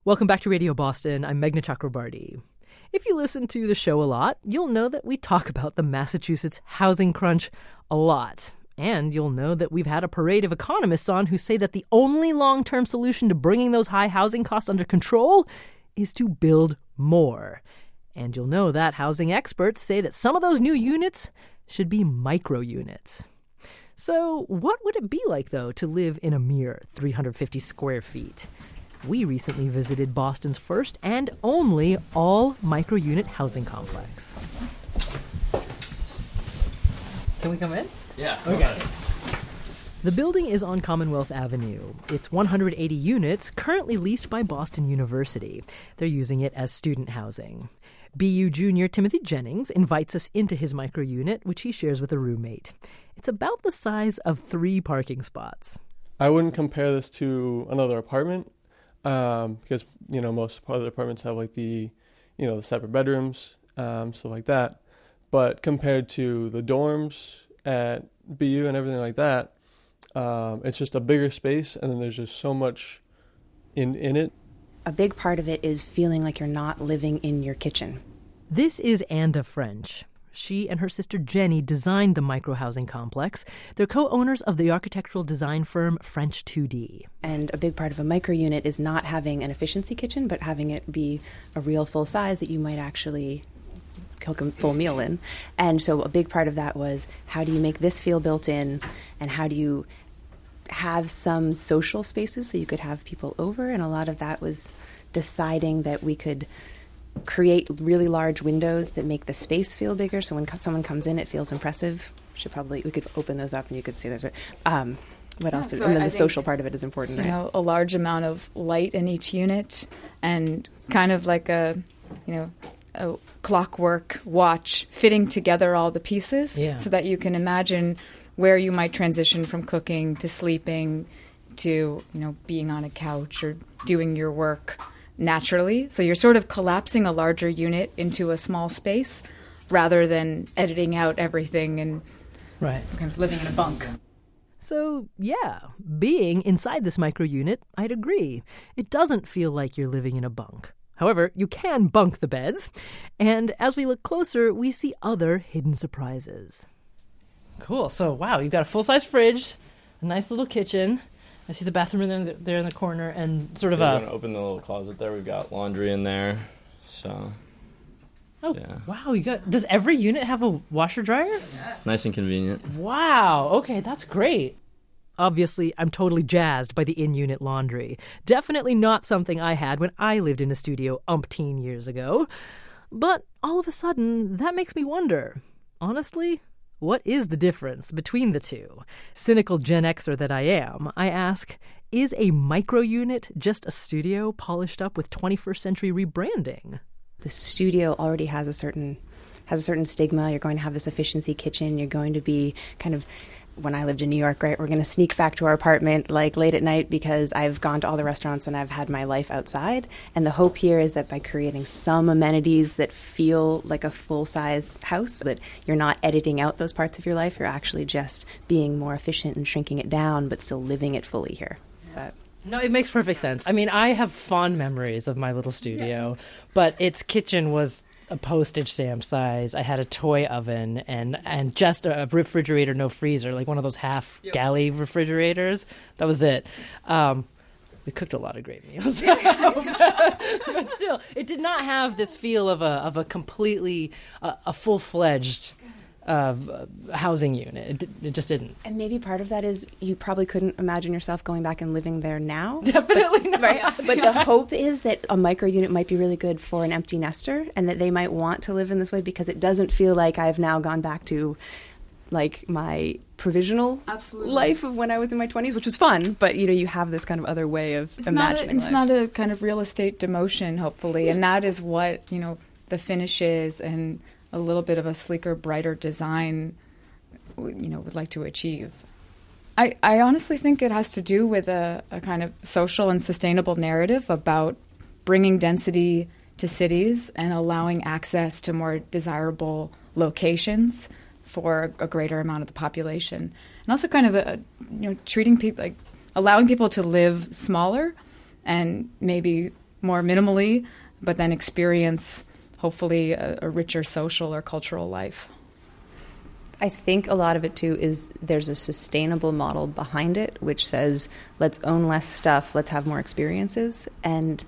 Welcome back to Radio Boston. I'm Meghna Chakrabarty. If you listen to the show a lot, you'll know that we talk about the Massachusetts housing crunch a lot. And you'll know that we've had a parade of economists on who say that the only long-term solution to bringing those high housing costs under control is to build more. And you'll know that housing experts say that some of those new units should be micro units. So what would it be like, though, to live in a mere 350 square feet? We recently visited Boston's first and only all-micro-unit housing complex. Can we come in? Yeah. Okay. The building is on Commonwealth Avenue. It's 180 units, currently leased by Boston University. They're using it as student housing. BU junior Timothy Jennings invites us into his micro-unit, which he shares with a roommate. It's about the size of 3 parking spots. I wouldn't compare this to another apartment. Because, most other apartments have the separate bedrooms, stuff like that. But compared to the dorms at BU and everything like that, it's just a bigger space, and then there's just so much in it. A big part of it is feeling like you're not living in your kitchen. This is Anda French. She and her sister Jenny designed the micro-housing complex. They're co-owners of the architectural design firm French 2D. And a big part of a micro-unit is not having an efficiency kitchen, but having it be a real full size that you might actually cook a full meal in. And so a big part of that was, how do you make this feel built in, and how do you have some social spaces so you could have people over? And a lot of that was deciding that we could create really large windows that make the space feel bigger, so when someone comes in, it feels impressive. We could open those up and you could see there's what else? So and then I the think, social part of it is important, right? A large amount of light in each unit, and kind of like a clockwork watch fitting together all the pieces, so that you can imagine where you might transition from cooking to sleeping to, being on a couch or doing your work naturally. So you're sort of collapsing a larger unit into a small space rather than editing out everything and right, kind of living in a bunk. So, being inside this micro-unit, I'd agree. It doesn't feel like you're living in a bunk. However, you can bunk the beds. And as we look closer, we see other hidden surprises. Cool. So, wow, you've got a full-size fridge, a nice little kitchen. I see the bathroom there in the corner, and sort of We're going to open the little closet there. We've got laundry in there, so... Oh, yeah. Wow, does every unit have a washer-dryer? Yes. Nice and convenient. Wow, okay, that's great. Obviously, I'm totally jazzed by the in-unit laundry. Definitely not something I had when I lived in a studio umpteen years ago. But all of a sudden, that makes me wonder, honestly, what is the difference between the two? Cynical Gen Xer that I am, I ask, is a micro-unit just a studio polished up with 21st century rebranding? The studio already has a certain stigma. You're going to have this efficiency kitchen. You're going to be kind of, when I lived in New York, right, we're going to sneak back to our apartment late at night because I've gone to all the restaurants and I've had my life outside. And the hope here is that by creating some amenities that feel like a full-size house, that you're not editing out those parts of your life, you're actually just being more efficient and shrinking it down, but still living it fully here. No, it makes perfect sense. I mean, I have fond memories of my little studio, but its kitchen was a postage stamp size. I had a toy oven and just a refrigerator, no freezer, like one of those half galley refrigerators. That was it. We cooked a lot of great meals, but still, it did not have this feel of a completely a full-fledged housing unit. It just didn't. And maybe part of that is you probably couldn't imagine yourself going back and living there now. Definitely not. Right? But the hope is that a micro unit might be really good for an empty nester, and that they might want to live in this way because it doesn't feel like I've now gone back to my provisional life of when I was in my 20s, which was fun, but you have this kind of other way of imagining It's not a kind of real estate demotion, hopefully, and that is what the finishes and a little bit of a sleeker, brighter design, would like to achieve. I honestly think it has to do with a kind of social and sustainable narrative about bringing density to cities and allowing access to more desirable locations for a greater amount of the population. And also kind of treating people, allowing people to live smaller and maybe more minimally, but then experience hopefully a richer social or cultural life. I think a lot of it, too, is there's a sustainable model behind it, which says, let's own less stuff, let's have more experiences. And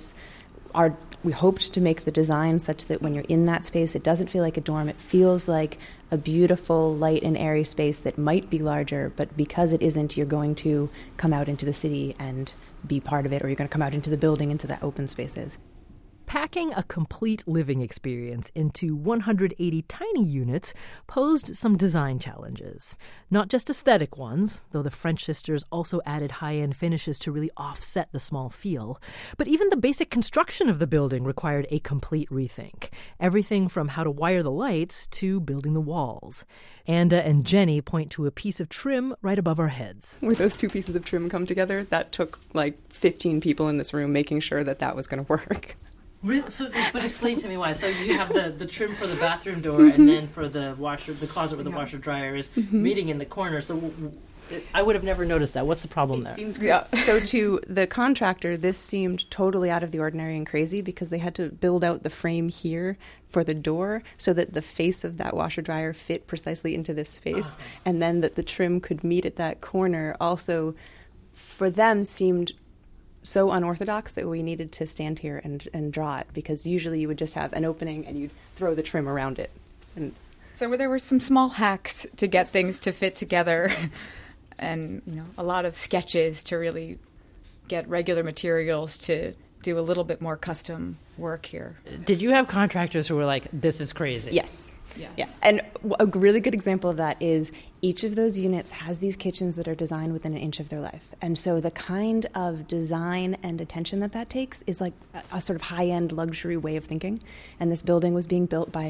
we hoped to make the design such that when you're in that space, it doesn't feel like a dorm. It feels like a beautiful, light and airy space that might be larger, but because it isn't, you're going to come out into the city and be part of it, or you're going to come out into the building, into the open spaces. Packing a complete living experience into 180 tiny units posed some design challenges. Not just aesthetic ones, though the French sisters also added high-end finishes to really offset the small feel, but even the basic construction of the building required a complete rethink. Everything from how to wire the lights to building the walls. Anda and Jenny point to a piece of trim right above our heads. Where those two pieces of trim come together, that took like 15 people in this room making sure that was going to work. Really? But explain to me why. So you have the trim for the bathroom door, and then for the closet where the washer dryer is meeting in the corner. So I would have never noticed that. What's the problem there? Seems So to the contractor, this seemed totally out of the ordinary and crazy because they had to build out the frame here for the door so that the face of that washer dryer fit precisely into this space, and then that the trim could meet at that corner. Also, for them, seemed so unorthodox that we needed to stand here and draw it, because usually you would just have an opening and you'd throw the trim around it. And so there were some small hacks to get things to fit together and a lot of sketches to really get regular materials to do a little bit more custom work here. Did you have contractors who were like, this is crazy? Yes. Yeah. And a really good example of that is each of those units has these kitchens that are designed within an inch of their life. And so the kind of design and attention that takes is like a sort of high-end luxury way of thinking. And this building was being built by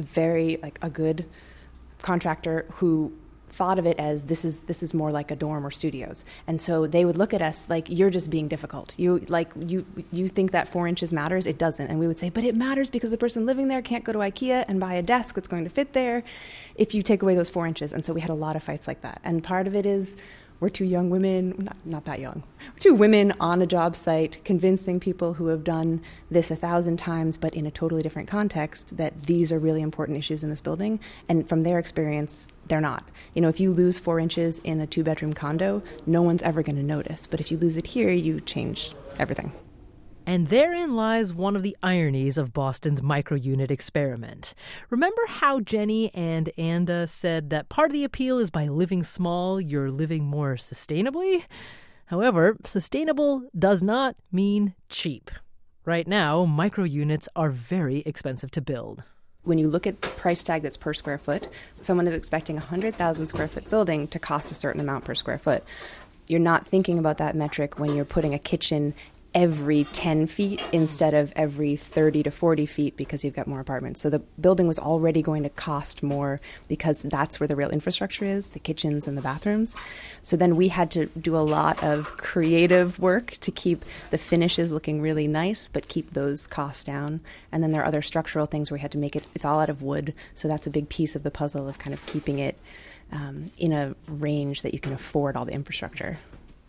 a good contractor who thought of it as this is more like a dorm or studios. And so they would look at us like, you're just being difficult. You think that 4 inches matters? It doesn't. And we would say, but it matters because the person living there can't go to IKEA and buy a desk that's going to fit there if you take away those 4 inches. And so we had a lot of fights like that. And part of it is we're two young women, not that young, we're two women on a job site convincing people who have done this 1,000 times but in a totally different context that these are really important issues in this building. And from their experience, they're not. If you lose 4 inches in a 2-bedroom condo, no one's ever going to notice. But if you lose it here, you change everything. And therein lies one of the ironies of Boston's micro-unit experiment. Remember how Jenny and Anda said that part of the appeal is by living small, you're living more sustainably? However, sustainable does not mean cheap. Right now, micro-units are very expensive to build. When you look at the price tag that's per square foot, someone is expecting a 100,000 square foot building to cost a certain amount per square foot. You're not thinking about that metric when you're putting a kitchen every 10 feet instead of every 30 to 40 feet because you've got more apartments. So the building was already going to cost more because that's where the real infrastructure is, the kitchens and the bathrooms. So then we had to do a lot of creative work to keep the finishes looking really nice, but keep those costs down. And then there are other structural things where we had to make it's all out of wood. So that's a big piece of the puzzle of kind of keeping it in a range that you can afford all the infrastructure.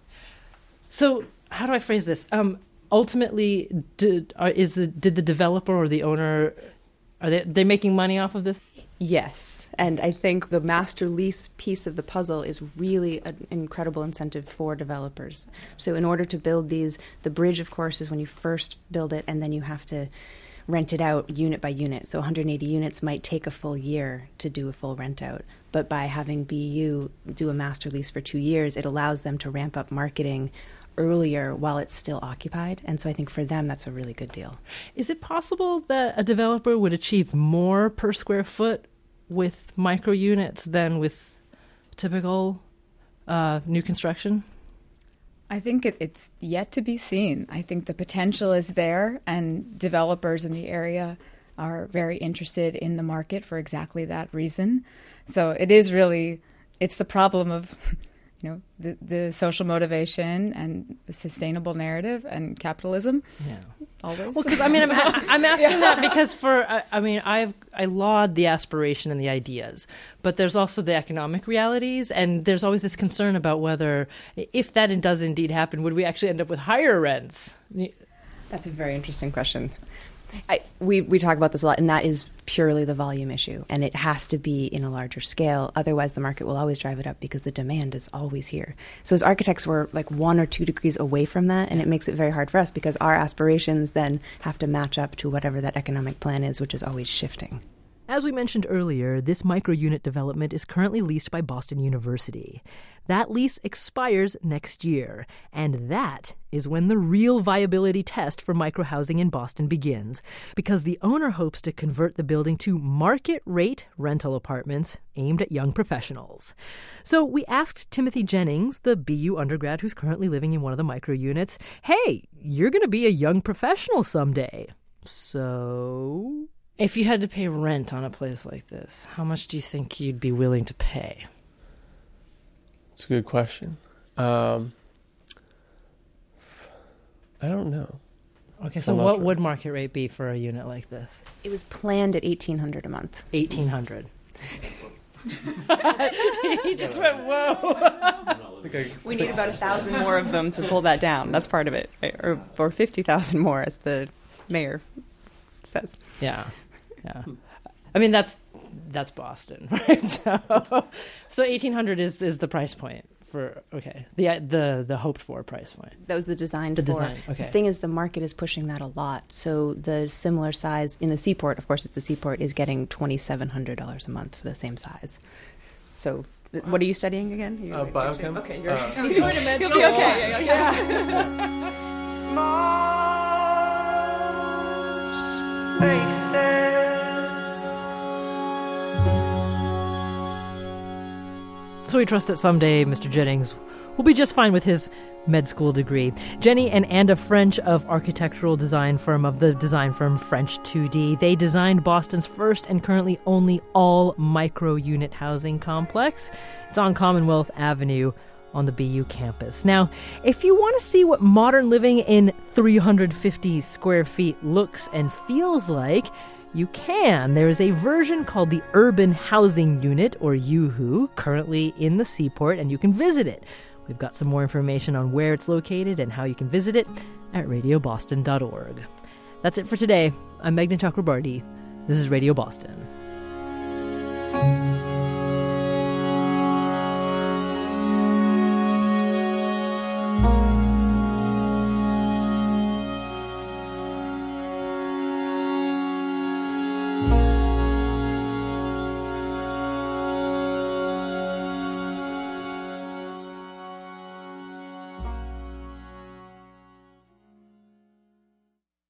So how do I phrase this? Ultimately, did the developer or the owner, are they making money off of this? Yes, and I think the master lease piece of the puzzle is really an incredible incentive for developers. So in order to build these, the bridge, of course, is when you first build it, and then you have to rent it out unit by unit. So 180 units might take a full year to do a full rent out. But by having BU do a master lease for 2 years, it allows them to ramp up marketing earlier while it's still occupied. And so I think for them, that's a really good deal. Is it possible that a developer would achieve more per square foot with micro units than with typical new construction? I think it's yet to be seen. I think the potential is there, and developers in the area are very interested in the market for exactly that reason. So it is really, it's the problem of the social motivation and the sustainable narrative and capitalism. Yeah, always. Well, because I'm asking that because I laud the aspiration and the ideas, but there's also the economic realities, and there's always this concern about whether, if that does indeed happen, would we actually end up with higher rents? That's a very interesting question. We talk about this a lot, and that is purely the volume issue, and it has to be in a larger scale. Otherwise, the market will always drive it up because the demand is always here. So as architects, we're like 1 or 2 degrees away from that, and it makes it very hard for us because our aspirations then have to match up to whatever that economic plan is, which is always shifting. As we mentioned earlier, this micro-unit development is currently leased by Boston University. That lease expires next year, and that is when the real viability test for microhousing in Boston begins, because the owner hopes to convert the building to market-rate rental apartments aimed at young professionals. So we asked Timothy Jennings, the BU undergrad who's currently living in one of the micro-units, hey, you're going to be a young professional someday. So if you had to pay rent on a place like this, how much do you think you'd be willing to pay? It's a good question. I don't know. Okay, so what would market rate be for a unit like this? It was planned at $1,800 a month. $1,800. He just went, whoa. We need about 1,000 more of them to pull that down. That's part of it, right? Or 50,000 more, as the mayor says. Yeah. I mean, that's Boston, right? So $1,800 is the price point for the hoped for price point. That was the design. Design. Okay. The thing is, the market is pushing that a lot. So the similar size in the Seaport, of course, it's the Seaport, is getting $2,700 a month for the same size. So, what are you studying again? Biochem. Okay, He's going to med school. You'll be okay. Yeah. Small spaces. So we trust that someday Mr. Jennings will be just fine with his med school degree. Jenny and Anda French of architectural design firm of the design firm French 2D. They designed Boston's first and currently only all micro-unit housing complex. It's on Commonwealth Avenue on the BU campus. Now, if you want to see what modern living in 350 square feet looks and feels like, you can. There is a version called the Urban Housing Unit, or UHU, currently in the Seaport, and you can visit it. We've got some more information on where it's located and how you can visit it at radioboston.org. That's it for today. I'm Meghna Chakrabarty. This is Radio Boston.